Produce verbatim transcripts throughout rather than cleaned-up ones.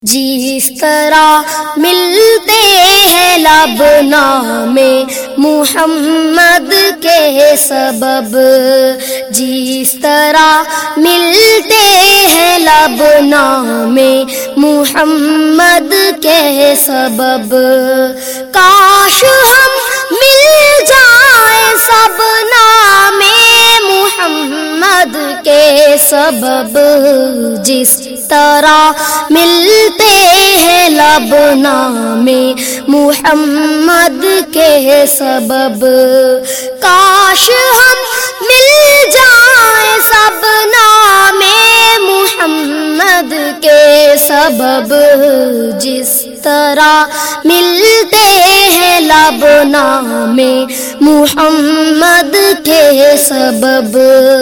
جس طرح ملتے ہیں لب نامے محمد کے سبب، جس طرح ملتے ہیں لب نامے محمد کے سبب، کاش ہم مل جائیں سب نامے محمد کے سبب، جس طرح ملتے ہیں لب نامے محمد کے سبب، کاش ہم مل جائیں سب نامے محمد کے سبب، جس طرح ملتے ہیں لب نامے محمد کے سبب۔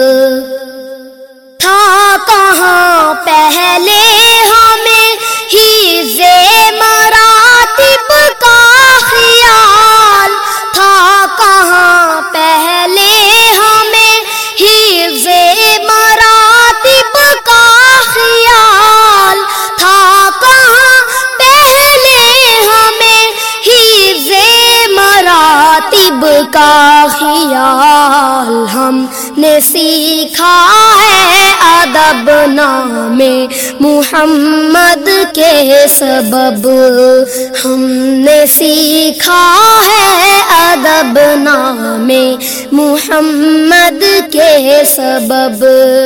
تھا کہاں پہلے ہمیں حفظ مراتب کا خیال، تھا کہاں پہلے ہمیں حفظ مراتب کا خیال، تھا کہاں پہلے ہمیں حفظ مراتب کا خیال، ہم نے سیکھا ہے ادب نامے محمد کے سبب، ہم نے سیکھا ہے ادب نامے محمد کے سبب۔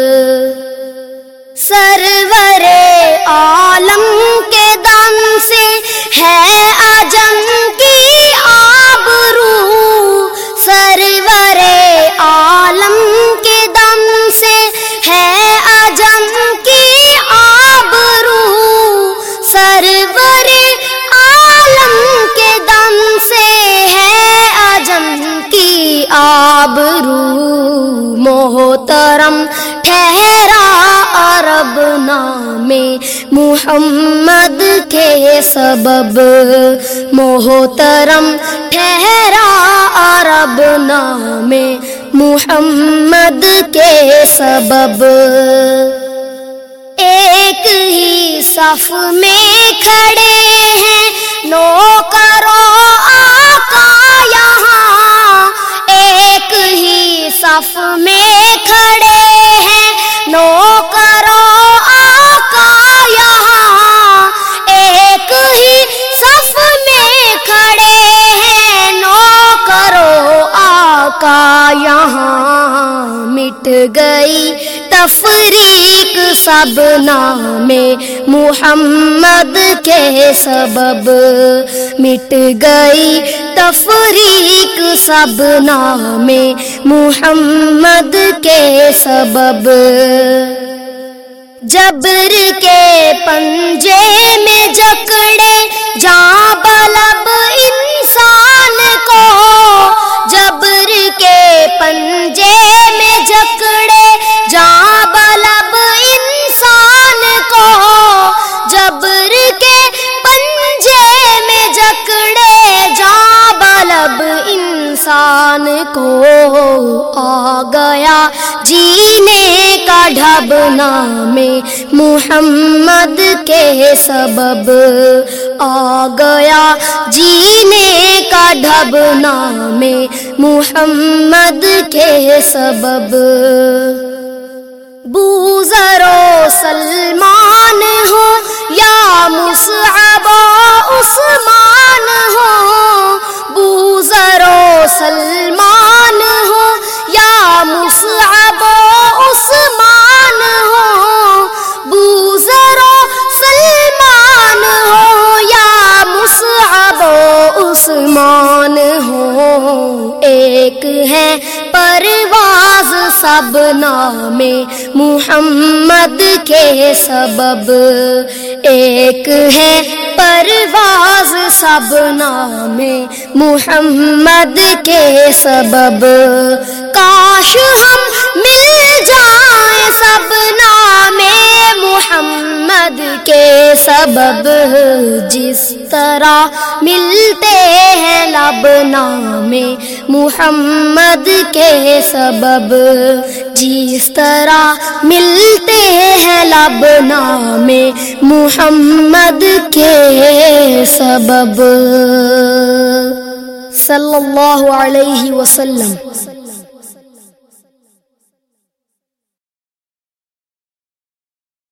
سرور عالم کے دم سے ہے عجم کی آبرو، سرور عالم کے دم سے ہے عجم کی آبرو، سرور عالم کے دم سے ہے عجم کی آبرو، محترم ٹھہرا عرب نامے محمد کے سبب، محترم ٹھہرا عرب نامے محمد کے سبب۔ ایک ہی صف میں کھڑے ہیں نوکرو آقا یہاں، ایک ہی صف میں کھڑے ہیں نوکرو آقا یہاں، ایک ہی صف میں کھڑے ہیں نوکرو آقا یہاں، مٹ گئی تفریق سب نامے محمد کے سبب، مٹ گئی تفریق سب نامے محمد کے سبب۔ جبر کے پنجے میں جکڑے جاں بلب انسان کو، جبر کے پنجے میں جکڑے جاں بلب انسان کو، جبر کے پنجے میں جکڑے جاں بلب انسان کو، آ گیا جینے کا ڈھب نامے محمد کے سبب، آ گیا جینے کا ڈھب نامے محمد کے سبب۔ بوذر و سلمان ہو یا مصعب و عثمان ہو، بوذر و سلمان ہو یا مصعب و عثمان ہو، بوذر و سلمان ہو یا مصعب و عثمان ہو، ایک ہے پرواز سب نامے محمد کے سبب، ایک ہے پرواز سب نامے محمد کے سبب، کاش ہم مل جائیں سب نامے محمد محمد کے سبب، جس طرح ملتے ہیں لب نام محمد کے سبب، جس طرح ملتے ہیں لب نام محمد کے سبب۔ صلی اللہ علیہ وسلم۔